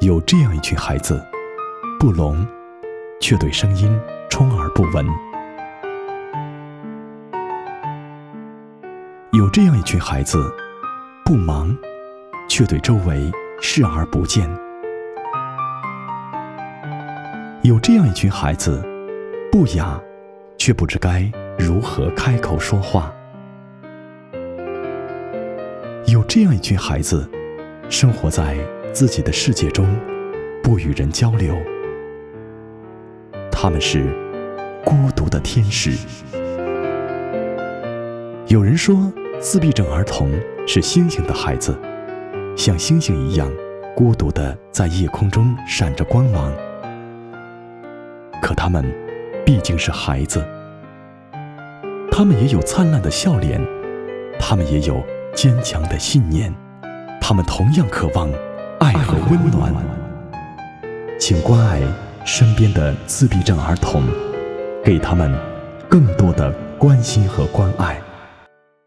有这样一群孩子，不聋，却对声音充耳不闻；有这样一群孩子，不忙，却对周围视而不见；有这样一群孩子，不雅，却不知该如何开口说话；有这样一群孩子，生活在自己的世界中，不与人交流。他们是孤独的天使。有人说，自闭症儿童是星星的孩子，像星星一样孤独地在夜空中闪着光芒。可他们毕竟是孩子，他们也有灿烂的笑脸，他们也有坚强的信念，他们同样渴望爱和温暖。请关爱身边的自闭症儿童，给他们更多的关心和关爱。